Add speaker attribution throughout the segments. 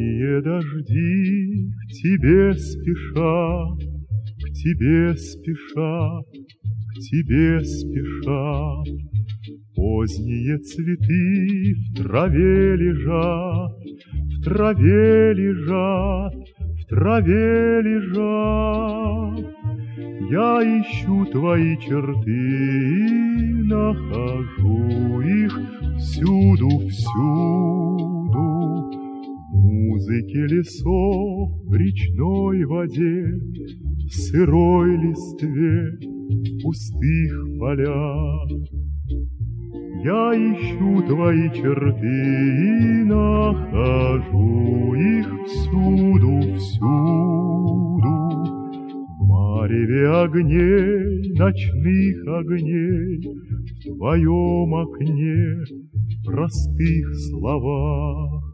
Speaker 1: Синие дожди к тебе спешат, к тебе спешат, к тебе спешат. Поздние цветы в траве лежат, в траве лежат, в траве лежат. Я ищу твои черты и нахожу их всюду, всюду. В музыке лесов, в речной воде, в сырой листве, в пустых полях. Я ищу твои черты и нахожу их всюду, всюду. В мареве огней, ночных огней, в твоем окне, в простых словах.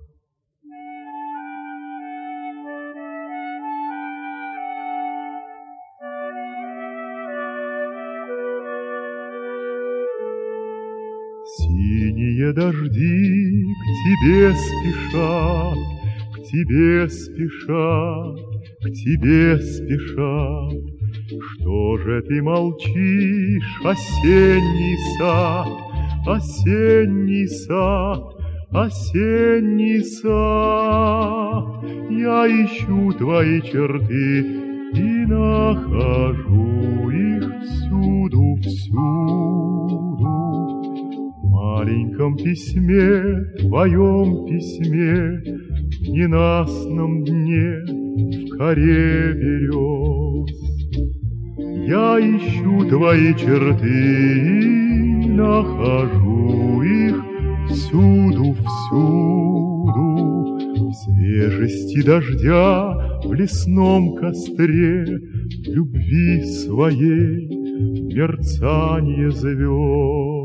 Speaker 1: Синие дожди к тебе спешат, к тебе спешат, к тебе спешат. Что же ты молчишь, осенний сад, осенний сад, осенний сад? Я ищу твои черты и нахожу их всюду, всюду. В маленьком письме, твоем письме, в ненастном дне, в коре берез. Я ищу твои черты и нахожу их всюду, всюду. В свежести дождя, в лесном костре, в любви своей, в мерцанье звезд.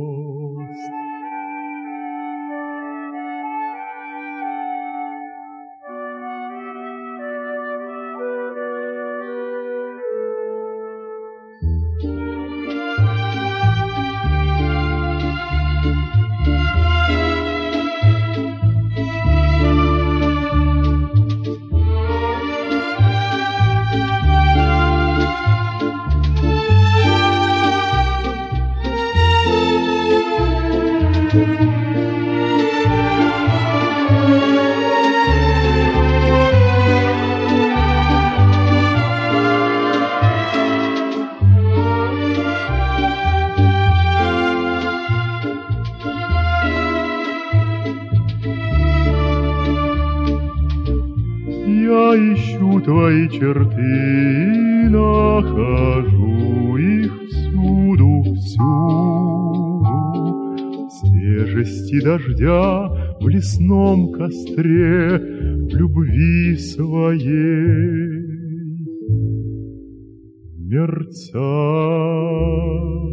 Speaker 1: Я ищу твои черты и нахожу их всюду, всюду. В свежести дождя, в лесном костре, в любви своей мерцает.